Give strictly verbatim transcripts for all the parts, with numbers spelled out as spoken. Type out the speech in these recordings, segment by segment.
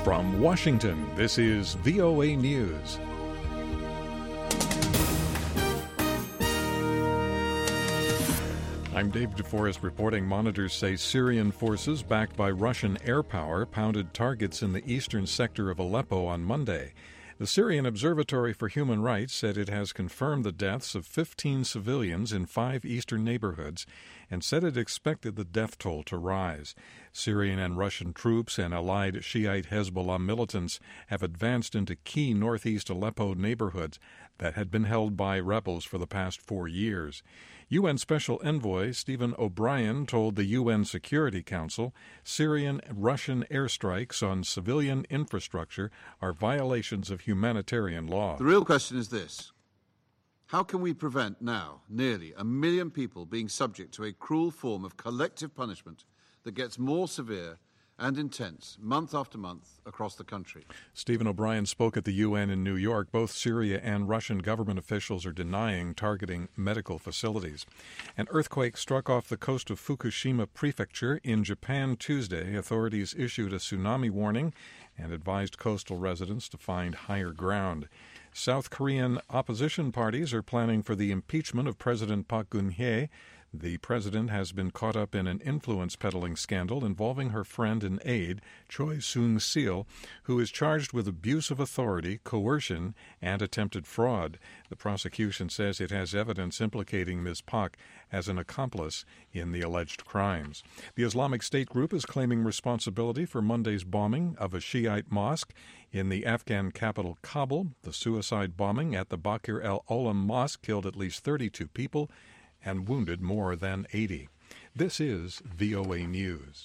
From Washington, this is V O A News. I'm Dave DeForest reporting. Monitors say Syrian forces backed by Russian air power pounded targets in the eastern sector of Aleppo on Monday. The Syrian Observatory for Human Rights said it has confirmed the deaths of fifteen civilians in five eastern neighborhoods and said it expected the death toll to rise. Syrian and Russian troops and allied Shiite Hezbollah militants have advanced into key northeast Aleppo neighborhoods that had been held by rebels for the past four years. U N Special Envoy Stephen O'Brien told the U N Security Council Syrian-Russian airstrikes on civilian infrastructure are violations of humanitarian law. The real question is this. How can we prevent now nearly a million people being subject to a cruel form of collective punishment that gets more severe and intense month after month across the country? Stephen O'Brien spoke at the U N in New York. Both Syria and Russian government officials are denying targeting medical facilities. An earthquake struck off the coast of Fukushima Prefecture in Japan Tuesday. Authorities issued a tsunami warning and advised coastal residents to find higher ground. South Korean opposition parties are planning for the impeachment of President Park Geun-hye. The president has been caught up in an influence peddling scandal involving her friend and aide, Choi Soon-sil, who is charged with abuse of authority, coercion, and attempted fraud. The prosecution says it has evidence implicating Miz Park as an accomplice in the alleged crimes. The Islamic State group is claiming responsibility for Monday's bombing of a Shiite mosque in the Afghan capital Kabul. The suicide bombing at the Bakr el-Olam Mosque killed at least thirty-two people and wounded more than eighty. This is V O A News.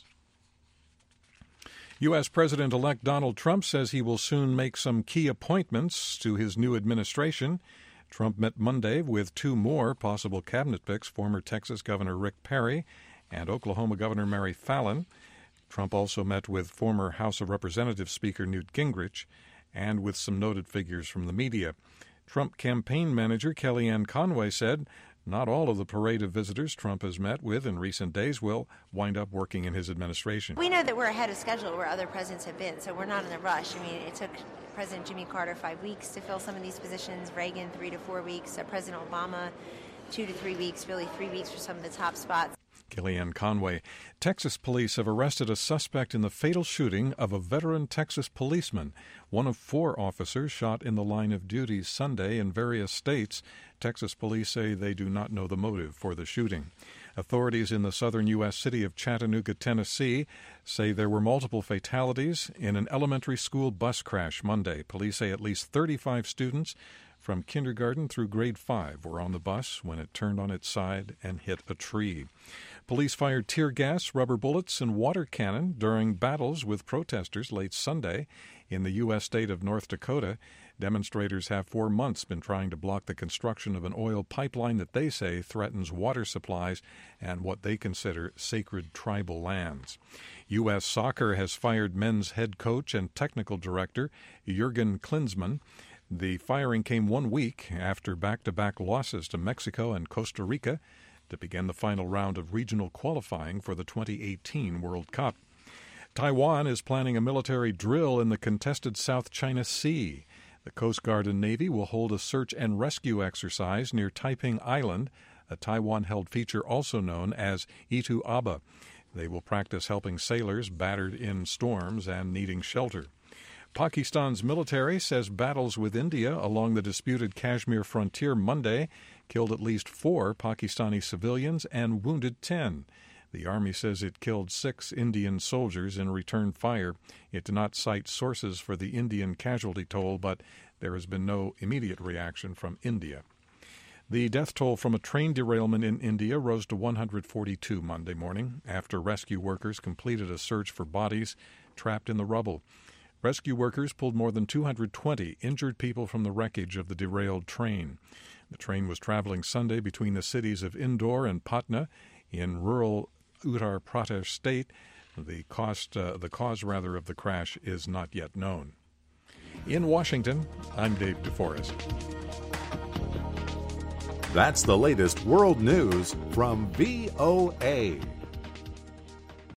U S. President-elect Donald Trump says he will soon make some key appointments to his new administration. Trump met Monday with two more possible cabinet picks, former Texas Governor Rick Perry and Oklahoma Governor Mary Fallin. Trump also met with former House of Representatives Speaker Newt Gingrich and with some noted figures from the media. Trump campaign manager Kellyanne Conway said not all of the parade of visitors Trump has met with in recent days will wind up working in his administration. We know that we're ahead of schedule where other presidents have been, so we're not in a rush. I mean, it took President Jimmy Carter five weeks to fill some of these positions, Reagan three to four weeks, uh, President Obama two to three weeks, really three weeks for some of the top spots. Kellyanne Conway. Texas police have arrested a suspect in the fatal shooting of a veteran Texas policeman. One of four officers shot in the line of duty Sunday in various states. Texas police say they do not know the motive for the shooting. Authorities in the southern U S city of Chattanooga, Tennessee, say there were multiple fatalities in an elementary school bus crash Monday. Police say at least thirty-five students from kindergarten through grade five were on the bus when it turned on its side and hit a tree. Police fired tear gas, rubber bullets, and water cannon during battles with protesters late Sunday in the U S state of North Dakota. Demonstrators have for months been trying to block the construction of an oil pipeline that they say threatens water supplies and what they consider sacred tribal lands. U S Soccer has fired men's head coach and technical director Jurgen Klinsmann. The firing came one week after back-to-back losses to Mexico and Costa Rica to begin the final round of regional qualifying for the twenty eighteen World Cup. Taiwan is planning a military drill in the contested South China Sea. The Coast Guard and Navy will hold a search and rescue exercise near Taiping Island, a Taiwan-held feature also known as Itu Aba. They will practice helping sailors battered in storms and needing shelter. Pakistan's military says battles with India along the disputed Kashmir frontier Monday killed at least four Pakistani civilians and wounded ten. The Army says it killed six Indian soldiers in return fire. It did not cite sources for the Indian casualty toll, but there has been no immediate reaction from India. The death toll from a train derailment in India rose to one hundred forty-two Monday morning after rescue workers completed a search for bodies trapped in the rubble. Rescue workers pulled more than two hundred twenty injured people from the wreckage of the derailed train. The train was traveling Sunday between the cities of Indore and Patna in rural Uttar Pradesh state. The cost, uh, the cause rather of the crash is not yet known. In Washington, I'm Dave DeForest. That's the latest world news from V O A.